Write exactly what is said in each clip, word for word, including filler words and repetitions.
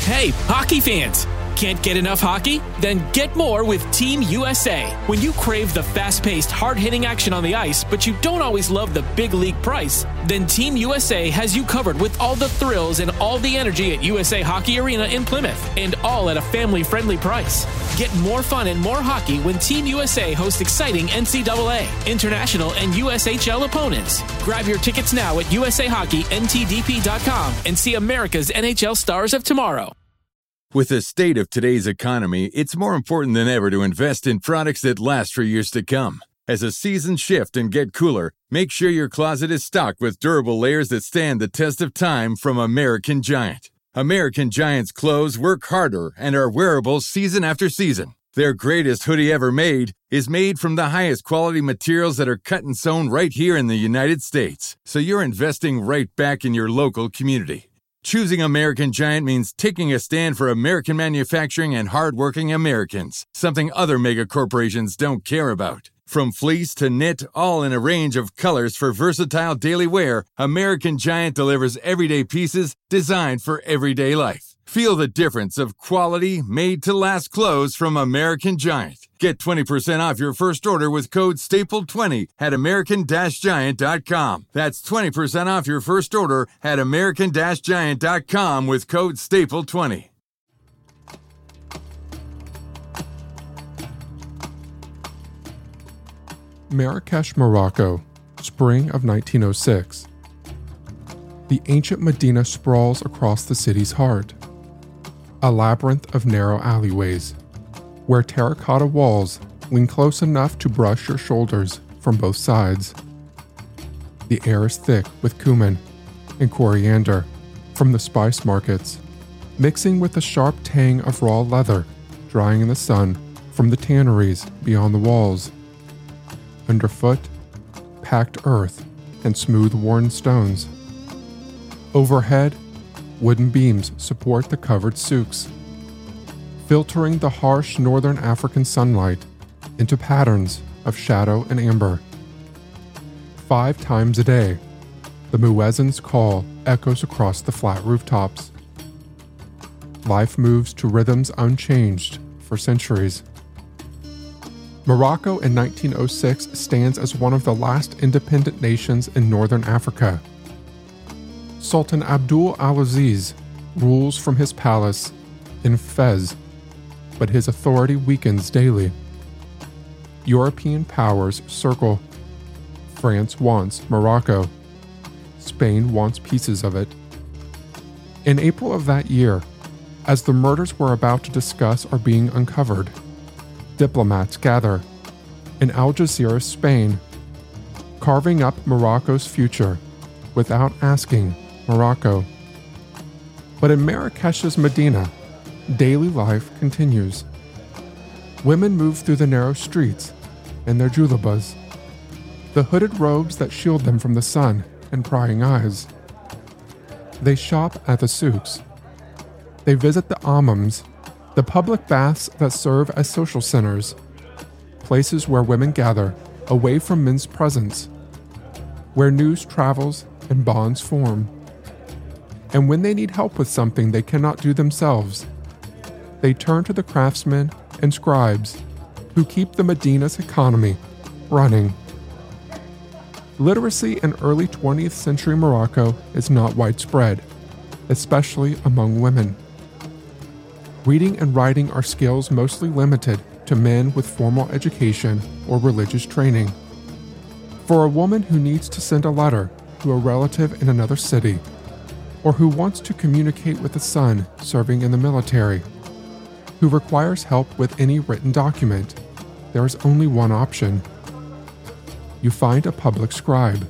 Hey, hockey fans! Can't get enough hockey? Then get more with Team U S A. When you crave the fast-paced, hard-hitting action on the ice, but you don't always love the big league price, then Team U S A has you covered with all the thrills and all the energy at U S A Hockey Arena in Plymouth, and all at a family-friendly price. Get more fun and more hockey when Team U S A hosts exciting N C double A, international, and U S H L opponents. Grab your tickets now at U S A Hockey N T D P dot com and see America's N H L stars of tomorrow. With the state of today's economy, it's more important than ever to invest in products that last for years to come. As the seasons shift and get cooler, make sure your closet is stocked with durable layers that stand the test of time from American Giant. American Giant's clothes work harder and are wearable season after season. Their greatest hoodie ever made is made from the highest quality materials that are cut and sewn right here in the United States. So you're investing right back in your local community. Choosing American Giant means taking a stand for American manufacturing and hardworking Americans, something other mega corporations don't care about. From fleece to knit, all in a range of colors for versatile daily wear, American Giant delivers everyday pieces designed for everyday life. Feel the difference of quality, made-to-last clothes from American Giant. Get twenty percent off your first order with code staple twenty at american giant dot com. That's twenty percent off your first order at american giant dot com with code staple twenty. Marrakesh, Morocco, spring of nineteen oh six. The ancient Medina sprawls across the city's heart, a labyrinth of narrow alleyways, where terracotta walls lean close enough to brush your shoulders from both sides. The air is thick with cumin and coriander from the spice markets, mixing with the sharp tang of raw leather drying in the sun from the tanneries beyond the walls. Underfoot, packed earth and smooth worn stones. Overhead, wooden beams support the covered souks, filtering the harsh northern African sunlight into patterns of shadow and amber. Five times a day, the muezzin's call echoes across the flat rooftops. Life moves to rhythms unchanged for centuries. Morocco in nineteen oh six stands as one of the last independent nations in northern Africa. Sultan Abdul al-Aziz rules from his palace in Fez, but his authority weakens daily. European powers circle. France wants Morocco. Spain wants pieces of it. In April of that year, as the murders we're about to discuss are being uncovered, diplomats gather in Algeciras, Spain, carving up Morocco's future without asking Morocco. But in Marrakesh's Medina, daily life continues. Women move through the narrow streets in their julabas, the hooded robes that shield them from the sun and prying eyes. They shop at the souks. They visit the hammams, the public baths that serve as social centers, places where women gather away from men's presence, where news travels and bonds form. And when they need help with something they cannot do themselves, they turn to the craftsmen and scribes who keep the Medina's economy running. Literacy in early twentieth century Morocco is not widespread, especially among women. Reading and writing are skills mostly limited to men with formal education or religious training. For a woman who needs to send a letter to a relative in another city, or who wants to communicate with a son serving in the military, who requires help with any written document, there is only one option. You find a public scribe.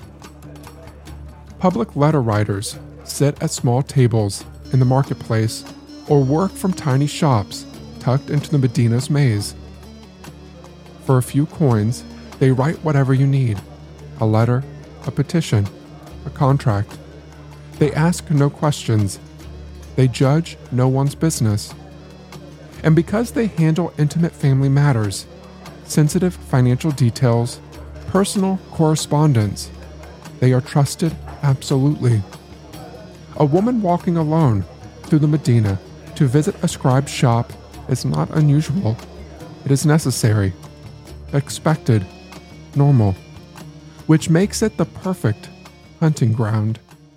Public letter writers sit at small tables in the marketplace or work from tiny shops tucked into the Medina's maze. For a few coins, they write whatever you need: a letter, a petition, a contract. They ask no questions. They judge no one's business. And because they handle intimate family matters, sensitive financial details, personal correspondence, they are trusted absolutely. A woman walking alone through the Medina to visit a scribe's shop is not unusual. It is necessary, expected, normal, which makes it the perfect hunting ground.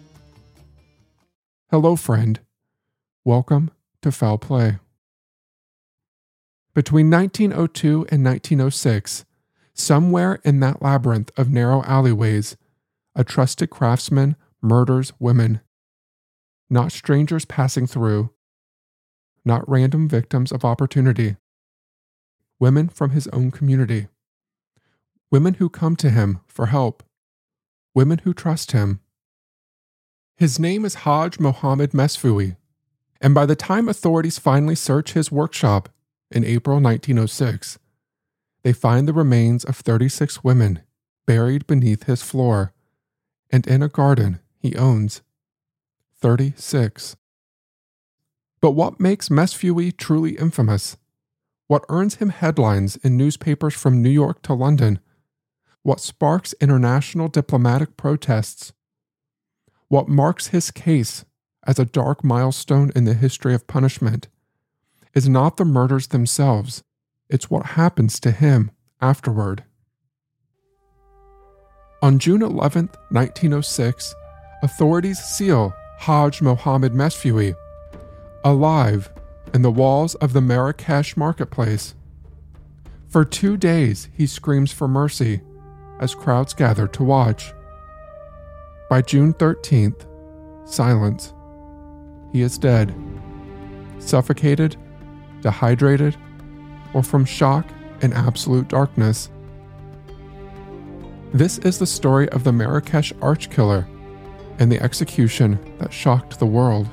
Hello, friend. Welcome to Foul Play. Between nineteen oh two and nineteen oh six, somewhere in that labyrinth of narrow alleyways, a trusted craftsman murders women. Not strangers passing through, not random victims of opportunity. Women from his own community. Women who come to him for help. Women who trust him. His name is Haj Mohammed Mesfoui, and by the time authorities finally search his workshop in April nineteen oh six, they find the remains of thirty-six women buried beneath his floor and in a garden he owns. thirty-six. But what makes Mesfoui truly infamous? What earns him headlines in newspapers from New York to London? What sparks international diplomatic protests? What marks his case as a dark milestone in the history of punishment is not the murders themselves, it's what happens to him afterward. On June eleventh, nineteen oh six, authorities seal Haj Mohammed Mesfoui alive in the walls of the Marrakesh marketplace. For two days, he screams for mercy as crowds gather to watch. By June thirteenth, silence. He is dead, suffocated, dehydrated, or from shock and absolute darkness. This is the story of the Marrakesh arch killer and the execution that shocked the world.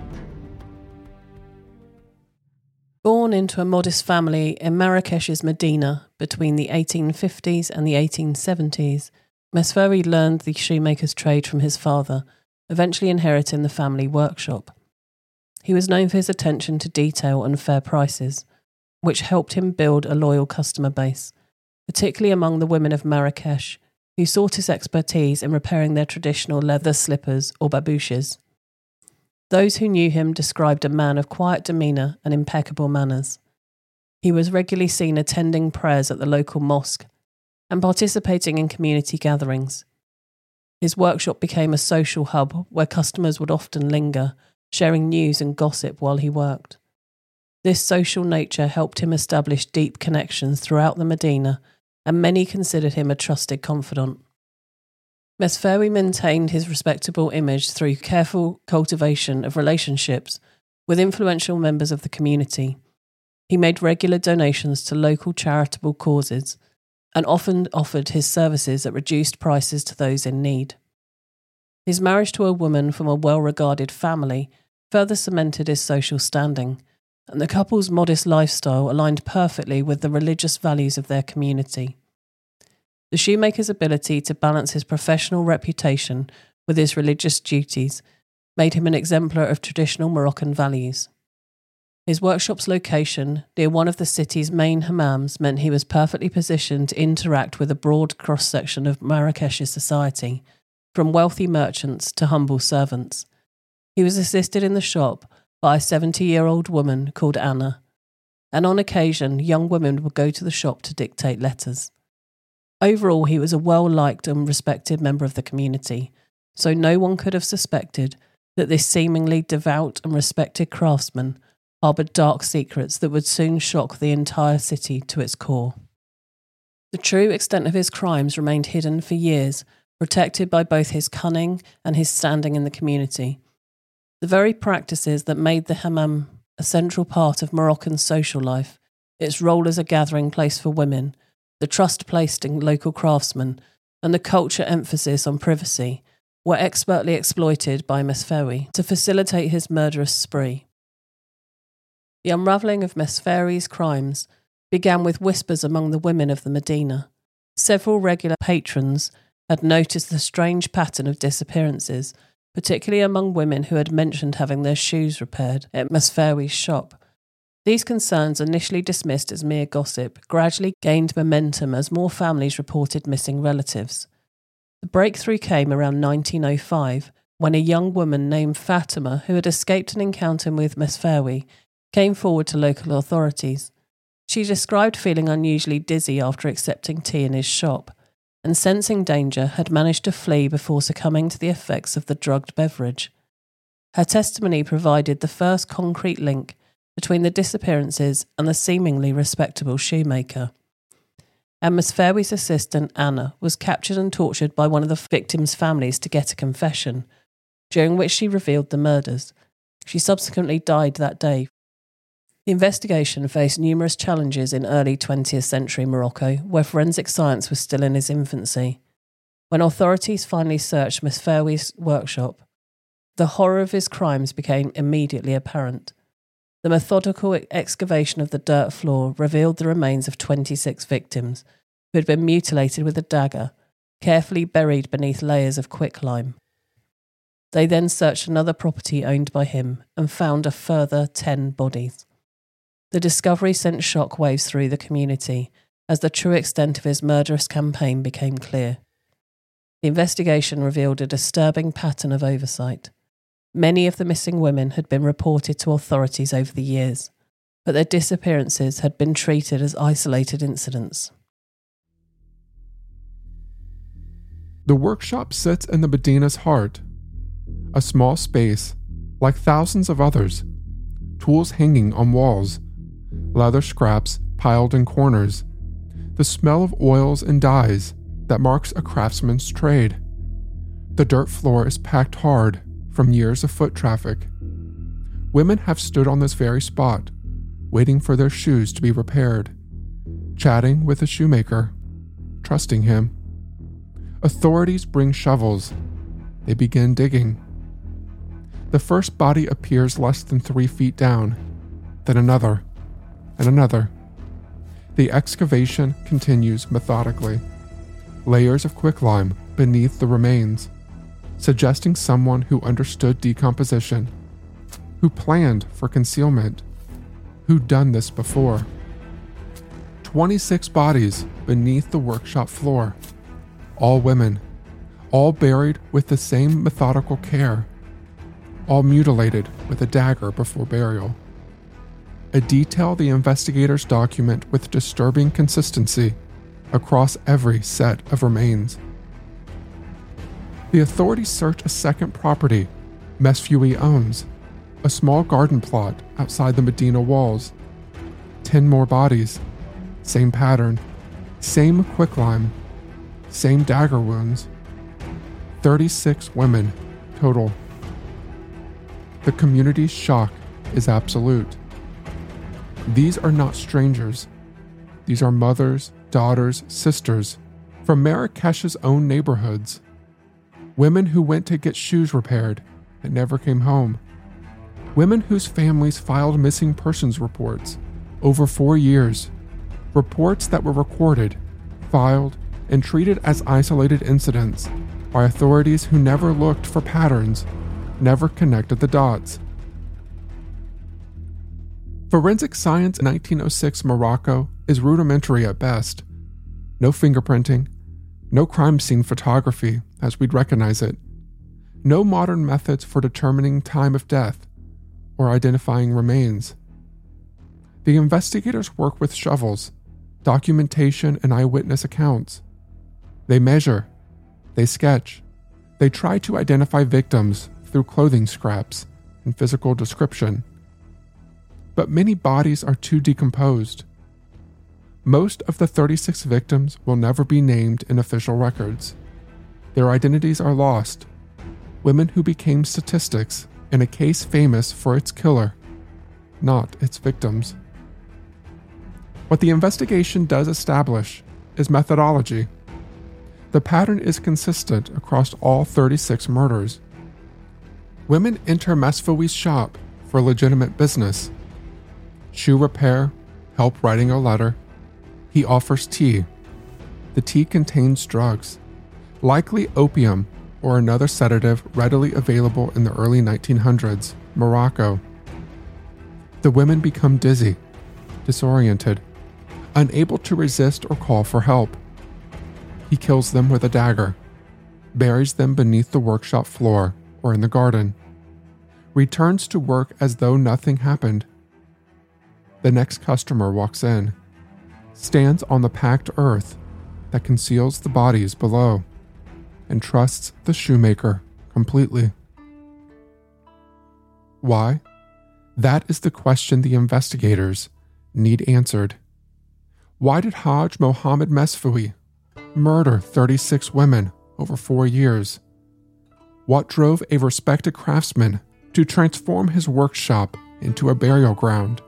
Born into a modest family in Marrakesh's Medina between the eighteen fifties and the eighteen seventies, Mesfoui learned the shoemaker's trade from his father, eventually inheriting the family workshop. He was known for his attention to detail and fair prices, which helped him build a loyal customer base, particularly among the women of Marrakesh, who sought his expertise in repairing their traditional leather slippers or babouches. Those who knew him described a man of quiet demeanour and impeccable manners. He was regularly seen attending prayers at the local mosque and participating in community gatherings. His workshop became a social hub where customers would often linger, sharing news and gossip while he worked. This social nature helped him establish deep connections throughout the Medina, and many considered him a trusted confidant. Mesfoui maintained his respectable image through careful cultivation of relationships with influential members of the community. He made regular donations to local charitable causes and often offered his services at reduced prices to those in need. His marriage to a woman from a well-regarded family further cemented his social standing, and the couple's modest lifestyle aligned perfectly with the religious values of their community. The shoemaker's ability to balance his professional reputation with his religious duties made him an exemplar of traditional Moroccan values. His workshop's location, near one of the city's main hammams, meant he was perfectly positioned to interact with a broad cross-section of Marrakesh's society, from wealthy merchants to humble servants. He was assisted in the shop by a seventy-year-old woman called Anna, and on occasion young women would go to the shop to dictate letters. Overall, he was a well-liked and respected member of the community, so no one could have suspected that this seemingly devout and respected craftsman harboured dark secrets that would soon shock the entire city to its core. The true extent of his crimes remained hidden for years, protected by both his cunning and his standing in the community. The very practices that made the hammam a central part of Moroccan social life, its role as a gathering place for women, the trust placed in local craftsmen, and the culture emphasis on privacy, were expertly exploited by Mesfoui to facilitate his murderous spree. The unravelling of Mesfoui's crimes began with whispers among the women of the Medina. Several regular patrons had noticed the strange pattern of disappearances, particularly among women who had mentioned having their shoes repaired at Mesfoui's shop. These concerns, initially dismissed as mere gossip, gradually gained momentum as more families reported missing relatives. The breakthrough came around nineteen oh five, when a young woman named Fatima, who had escaped an encounter with Mesfewi, came forward to local authorities. She described feeling unusually dizzy after accepting tea in his shop, and sensing danger had managed to flee before succumbing to the effects of the drugged beverage. Her testimony provided the first concrete link between the disappearances and the seemingly respectable shoemaker. And Mesfewi's assistant, Anna, was captured and tortured by one of the victims' families to get a confession, during which she revealed the murders. She subsequently died that day. The investigation faced numerous challenges in early twentieth century Morocco, where forensic science was still in its infancy. When authorities finally searched Mesfewi's workshop, the horror of his crimes became immediately apparent. The methodical excavation of the dirt floor revealed the remains of twenty-six victims who had been mutilated with a dagger, carefully buried beneath layers of quicklime. They then searched another property owned by him and found a further ten bodies. The discovery sent shockwaves through the community as the true extent of his murderous campaign became clear. The investigation revealed a disturbing pattern of oversight. Many of the missing women had been reported to authorities over the years, but their disappearances had been treated as isolated incidents. The workshop sits in the Medina's heart, a small space, like thousands of others, tools hanging on walls, leather scraps piled in corners, the smell of oils and dyes that marks a craftsman's trade. The dirt floor is packed hard from years of foot traffic. Women have stood on this very spot, waiting for their shoes to be repaired, chatting with a shoemaker, trusting him. Authorities bring shovels. They begin digging. The first body appears less than three feet down, then another, and another. The excavation continues methodically. Layers of quicklime beneath the remains, suggesting someone who understood decomposition, who planned for concealment, who'd done this before. twenty-six bodies beneath the workshop floor, all women, all buried with the same methodical care, all mutilated with a dagger before burial. A detail the investigators document with disturbing consistency across every set of remains. The authorities search a second property Mesfewi owns, a small garden plot outside the Medina walls. Ten more bodies, same pattern, same quicklime, same dagger wounds. thirty-six women total. The community's shock is absolute. These are not strangers. These are mothers, daughters, sisters from Marrakesh's own neighborhoods. Women who went to get shoes repaired and never came home. Women whose families filed missing persons reports over four years. Reports that were recorded, filed, and treated as isolated incidents by authorities who never looked for patterns, never connected the dots. Forensic science in nineteen oh six Morocco is rudimentary at best. No fingerprinting, no crime scene photography as we'd recognize it, no modern methods for determining time of death or identifying remains. The investigators work with shovels, documentation, and eyewitness accounts. They measure, they sketch, they try to identify victims through clothing scraps and physical description. But many bodies are too decomposed. Most of the thirty-six victims will never be named in official records. Their identities are lost. Women who became statistics in a case famous for its killer, not its victims. What the investigation does establish is methodology. The pattern is consistent across all thirty-six murders. Women enter Mesfewi's shop for legitimate business. Shoe repair, help writing a letter. He offers tea. The tea contains drugs, likely opium or another sedative readily available in the early nineteen hundreds, Morocco. The women become dizzy, disoriented, unable to resist or call for help. He kills them with a dagger, buries them beneath the workshop floor, or in the garden, returns to work as though nothing happened. The next customer walks in, stands on the packed earth that conceals the bodies below, and trusts the shoemaker completely. Why? That is the question the investigators need answered. Why did Haj Mohammed Mesfoui murder thirty-six women over four years? What drove a respected craftsman to transform his workshop into a burial ground?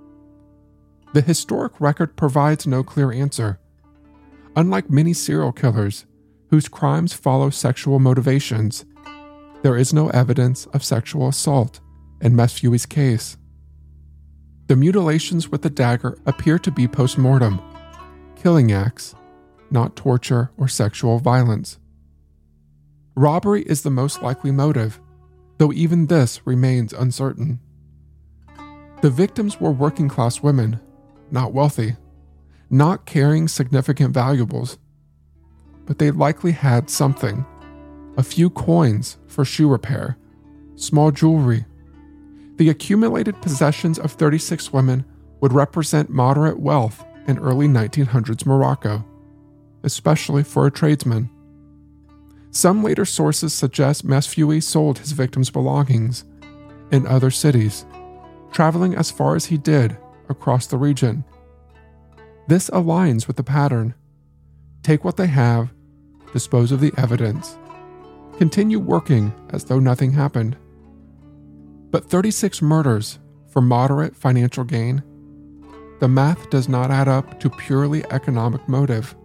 The historic record provides no clear answer. Unlike many serial killers, whose crimes follow sexual motivations, there is no evidence of sexual assault in Mesfoui's case. The mutilations with the dagger appear to be post-mortem, killing acts, not torture or sexual violence. Robbery is the most likely motive, though even this remains uncertain. The victims were working-class women, not wealthy, not carrying significant valuables, but they likely had something: a few coins for shoe repair, small jewelry. The accumulated possessions of thirty-six women would represent moderate wealth in early nineteen hundreds Morocco, especially for a tradesman. Some later sources suggest Mesfoui sold his victims' belongings in other cities, traveling as far as he did across the region. This aligns with the pattern. Take what they have, dispose of the evidence, continue working as though nothing happened. But thirty-six murders for moderate financial gain? The math does not add up to purely economic motive.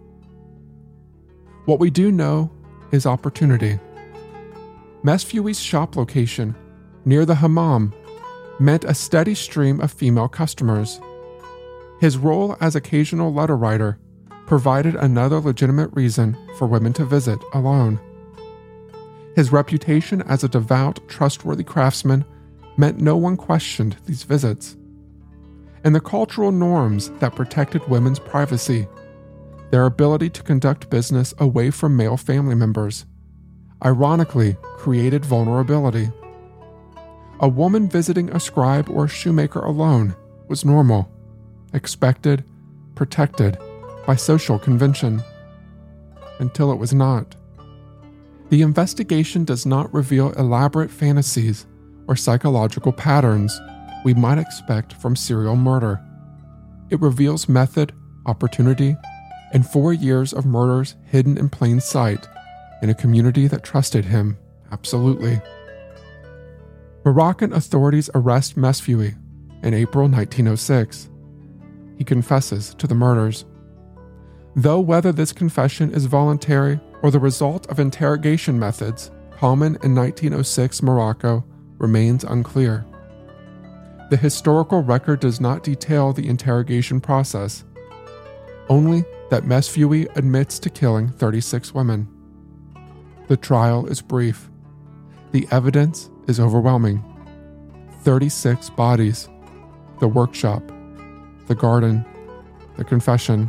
What we do know is opportunity. Mesfoui's shop location, near the hammam, meant a steady stream of female customers. His role as occasional letter writer provided another legitimate reason for women to visit alone. His reputation as a devout, trustworthy craftsman meant no one questioned these visits. And the cultural norms that protected women's privacy, their ability to conduct business away from male family members, ironically created vulnerability. A woman visiting a scribe or a shoemaker alone was normal, expected, protected by social convention, until it was not. The investigation does not reveal elaborate fantasies or psychological patterns we might expect from serial murder. It reveals method, opportunity, and four years of murders hidden in plain sight in a community that trusted him absolutely. Moroccan authorities arrest Mesfoui in April nineteen oh six. He confesses to the murders. Though whether this confession is voluntary or the result of interrogation methods common in nineteen oh six Morocco remains unclear. The historical record does not detail the interrogation process, only that Mesfoui admits to killing thirty-six women. The trial is brief. The evidence is overwhelming. thirty-six bodies, the workshop, the garden, the confession.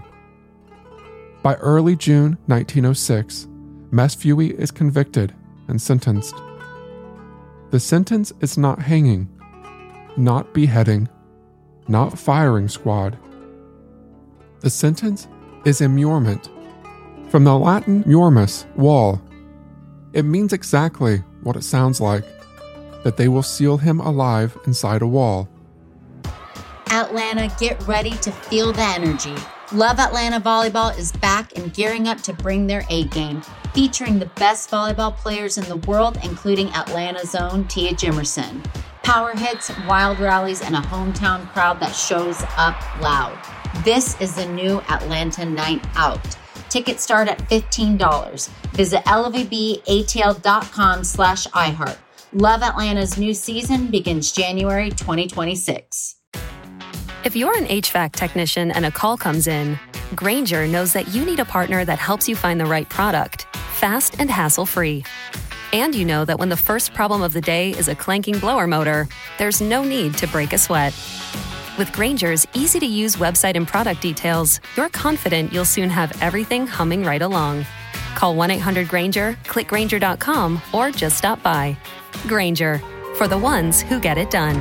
By early June nineteen oh six, Mesfoui is convicted and sentenced. The sentence is not hanging, not beheading, not firing squad. The sentence is immurement, from the Latin murmus, wall. It means exactly what it sounds like, that they will seal him alive inside a wall. Atlanta, get ready to feel the energy. Love Atlanta Volleyball is back and gearing up to bring their A game, featuring the best volleyball players in the world, including Atlanta's own Tia Jimerson. Power hits, wild rallies, and a hometown crowd that shows up loud. This is the new Atlanta Night Out. Tickets start at fifteen dollars. Visit lvbatl.com slash iHeart. Love Atlanta's new season begins January twenty twenty-six. If you're an H V A C technician and a call comes in, Grainger knows that you need a partner that helps you find the right product, fast and hassle-free. And you know that when the first problem of the day is a clanking blower motor, there's no need to break a sweat. With Grainger's easy-to-use website and product details, you're confident you'll soon have everything humming right along. Call one eight hundred Grainger, click Grainger dot com, or just stop by. Grainger, for the ones who get it done.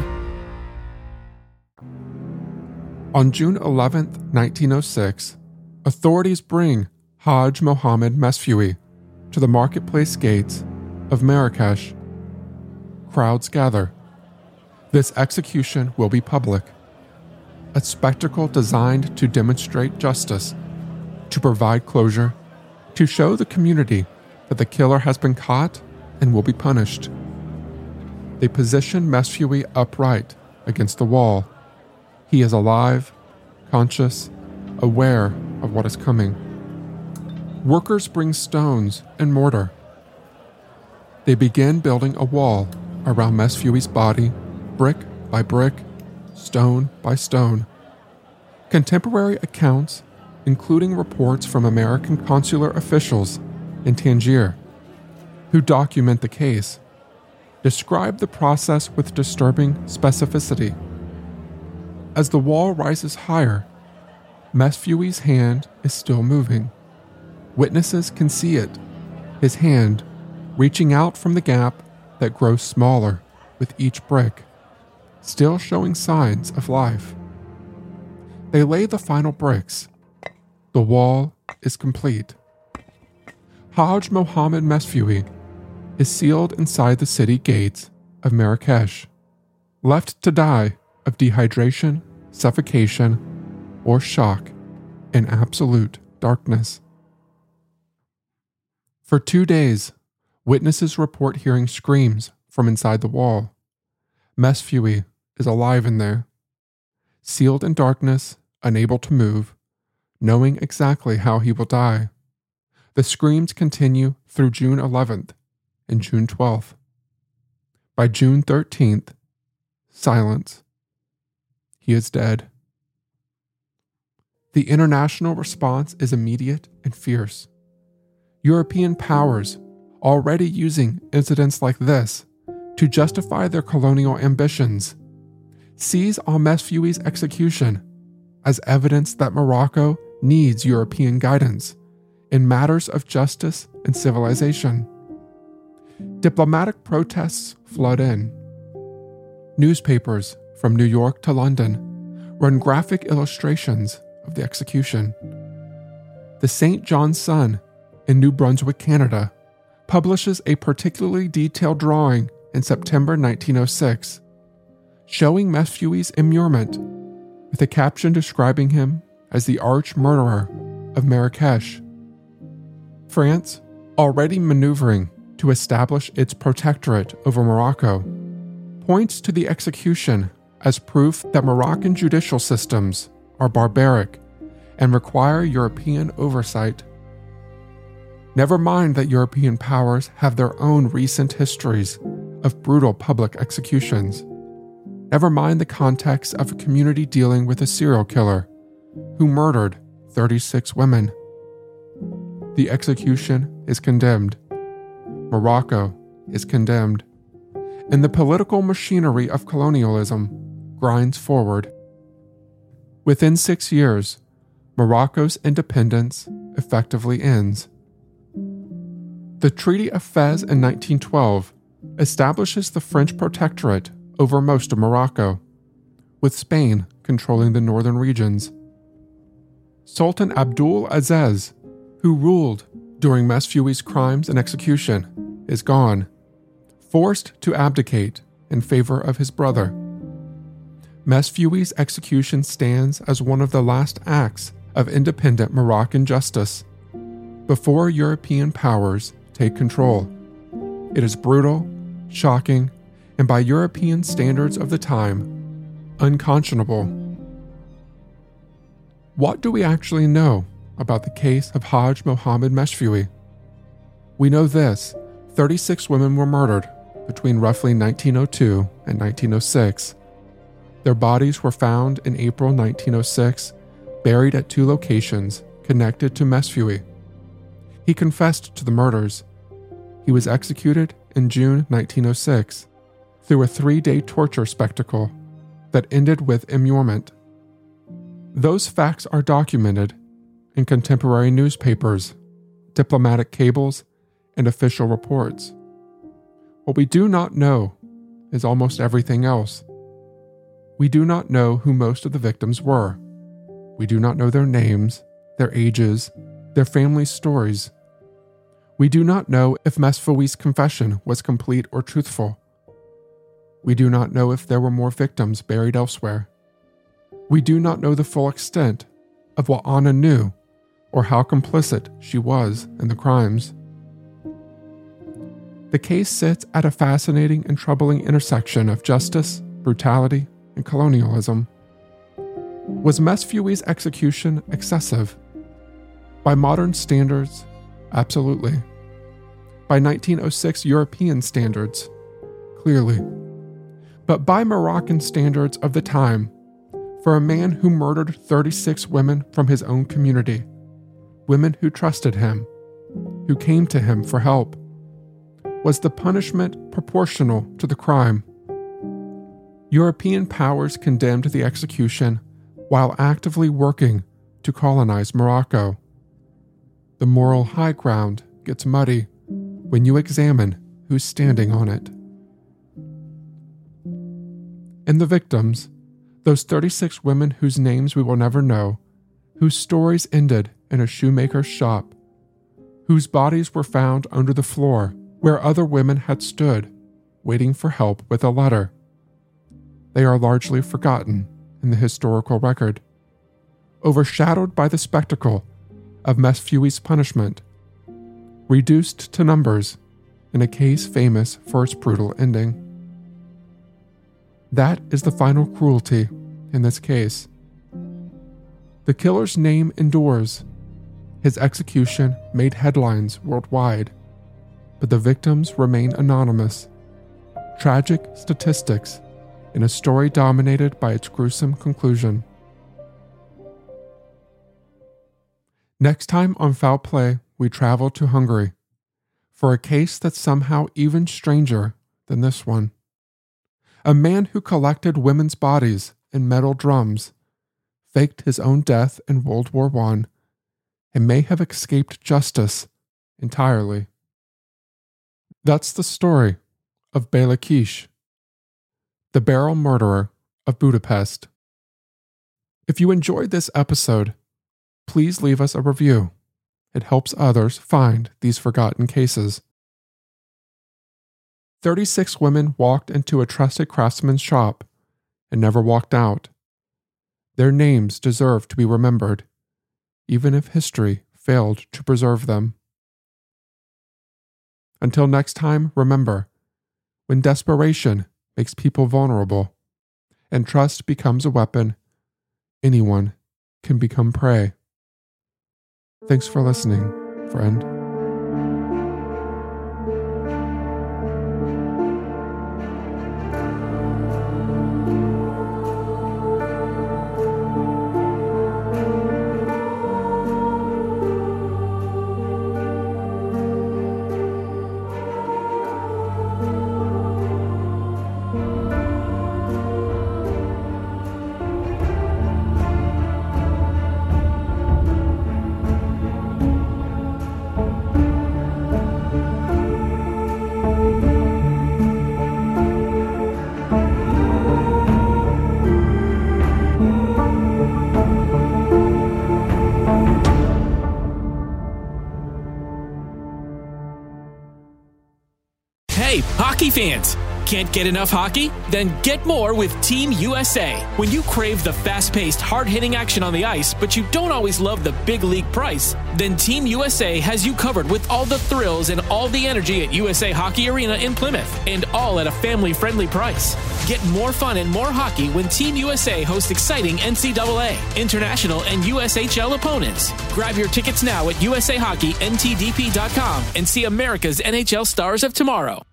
On June eleventh, nineteen oh six, authorities bring Haj Mohammed Mesfui to the marketplace gates of Marrakesh. Crowds gather. This execution will be public, a spectacle designed to demonstrate justice, to provide closure, to show the community that the killer has been caught and will be punished. They position Mesfui upright against the wall. He is alive, conscious, aware of what is coming. Workers bring stones and mortar. They begin building a wall around Mesfui's body, brick by brick, stone by stone. Contemporary accounts, including reports from American consular officials in Tangier, who document the case, describe the process with disturbing specificity. As the wall rises higher, Mesfui's hand is still moving. Witnesses can see it, his hand reaching out from the gap that grows smaller with each brick, still showing signs of life. They lay the final bricks. The wall is complete. Haj Mohammed Mesfui is sealed inside the city gates of Marrakesh, left to die of dehydration, suffocation, or shock in absolute darkness. For two days, witnesses report hearing screams from inside the wall. Mesfui is alive in there, sealed in darkness, unable to move, knowing exactly how he will die. The screams continue through June eleventh and June twelfth. By June thirteenth, silence. He is dead. The international response is immediate and fierce. European powers, already using incidents like this to justify their colonial ambitions, seize on Mesfui's execution as evidence that Morocco needs European guidance in matters of justice and civilization. Diplomatic protests flood in. Newspapers from New York to London run graphic illustrations of the execution. The Saint John's Sun in New Brunswick, Canada, publishes a particularly detailed drawing in September nineteen oh six, showing Mesfui's immurement with a caption describing him as the arch-murderer of Marrakesh. France, already maneuvering to establish its protectorate over Morocco, points to the execution as proof that Moroccan judicial systems are barbaric and require European oversight. Never mind that European powers have their own recent histories of brutal public executions. Never mind the context of a community dealing with a serial killer who murdered thirty-six women. The execution is condemned. Morocco is condemned. And the political machinery of colonialism grinds forward. Within six years, Morocco's independence effectively ends. The Treaty of Fez in nineteen twelve establishes the French protectorate over most of Morocco, with Spain controlling the northern regions. Sultan Abdul Aziz, who ruled during Mesfui's crimes and execution, is gone, forced to abdicate in favor of his brother. Mesfui's execution stands as one of the last acts of independent Moroccan justice before European powers take control. It is brutal, shocking, and by European standards of the time, unconscionable. What do we actually know about the case of Haj Mohammed Mesfui? We know this: thirty-six women were murdered between roughly nineteen oh two and nineteen oh six. Their bodies were found in April nineteen oh six, buried at two locations connected to Mesfui. He confessed to the murders. He was executed in June nineteen oh six through a three-day torture spectacle that ended with immurement. Those facts are documented in contemporary newspapers, diplomatic cables, and official reports. What we do not know is almost everything else. We do not know who most of the victims were. We do not know their names, their ages, their family stories. We do not know if Mesfoui's confession was complete or truthful. We do not know if there were more victims buried elsewhere. We do not know the full extent of what Anna knew or how complicit she was in the crimes. The case sits at a fascinating and troubling intersection of justice, brutality, and colonialism. Was Mesfoui's execution excessive? By modern standards, absolutely. By nineteen oh six European standards, clearly. But by Moroccan standards of the time, for a man who murdered thirty-six women from his own community, women who trusted him, who came to him for help, was the punishment proportional to the crime? European powers condemned the execution while actively working to colonize Morocco. The moral high ground gets muddy when you examine who's standing on it. And the victims, those thirty-six women whose names we will never know, whose stories ended in a shoemaker's shop, whose bodies were found under the floor where other women had stood, waiting for help with a letter. They are largely forgotten in the historical record, overshadowed by the spectacle of Mesfoui's punishment, reduced to numbers in a case famous for its brutal ending. That is the final cruelty in this case. The killer's name endures. His execution made headlines worldwide, but the victims remain anonymous. Tragic statistics in a story dominated by its gruesome conclusion. Next time on Foul Play, we travel to Hungary for a case that's somehow even stranger than this one. A man who collected women's bodies in metal drums, faked his own death in World War One, and may have escaped justice entirely. That's the story of Béla Kiss, the barrel murderer of Budapest. If you enjoyed this episode, please leave us a review. It helps others find these forgotten cases. thirty-six women walked into a trusted craftsman's shop and never walked out. Their names deserve to be remembered, even if history failed to preserve them. Until next time, remember, when desperation makes people vulnerable and trust becomes a weapon, anyone can become prey. Thanks for listening, friend. Hey, hockey fans! Can't get enough hockey? Then get more with Team U S A. When you crave the fast-paced, hard-hitting action on the ice, but you don't always love the big league price, then Team U S A has you covered with all the thrills and all the energy at U S A Hockey Arena in Plymouth, and all at a family-friendly price. Get more fun and more hockey when Team U S A hosts exciting N C double A, international, and U S H L opponents. Grab your tickets now at U S A Hockey N T D P dot com and see America's N H L stars of tomorrow.